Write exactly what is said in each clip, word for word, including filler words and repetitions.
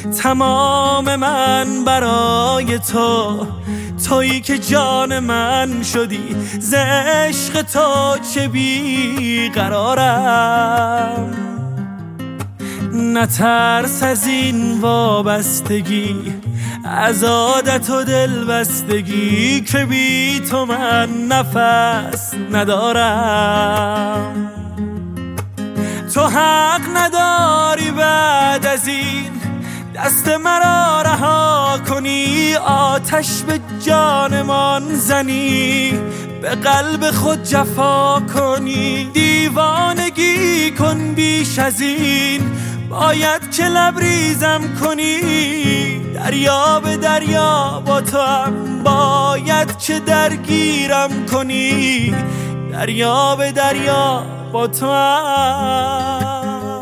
تمام من برای تو، تویی که جان من شدی، ز عشق تو چه بیقرارم. نترس از این وابستگی، از عادت و دلبستگی، که بی تو من نفس ندارم. تو حق نداری بعد از این دست مرا رها کنی، آتش به جانمان زنی، به قلب خود جفا کنی. دیوانگی کن بیش از این، باید که لبریزم کنی. دریا به دریا با تو هم باید که درگیرم کنی. دریا به دریا با تو هم.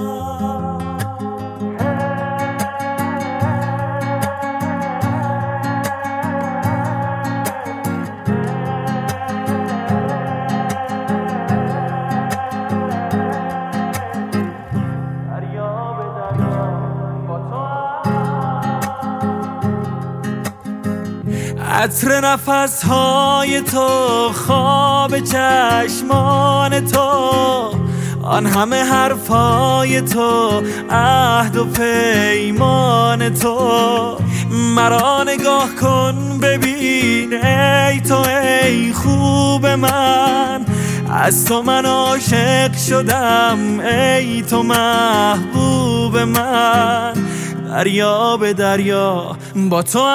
عطر نفسهای تو، خواب چشمان تو، آن همه حرفای تو، عهد و پیمان تو. مرا نگاه کن ببین ای تو، ای خوب من، از تو من عاشق شدم، ای تو محبوب من. دریا به دریا با تو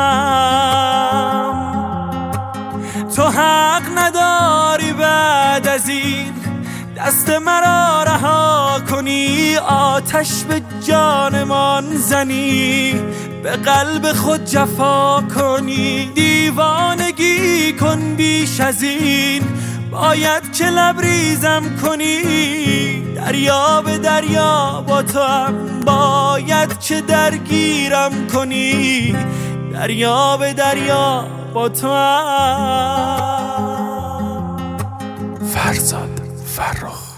هم، تو حق نداری بعد از این دست مرا رها کنی، آتش به جانمان زنی، به قلب خود جفا کنی. دیوانگی کن بیش از این، باید که لبریزم کنی. دریا به دریا با تو هم باید که درگیرم کنی. دریا به دریا با تو هم. فرزاد فرخ.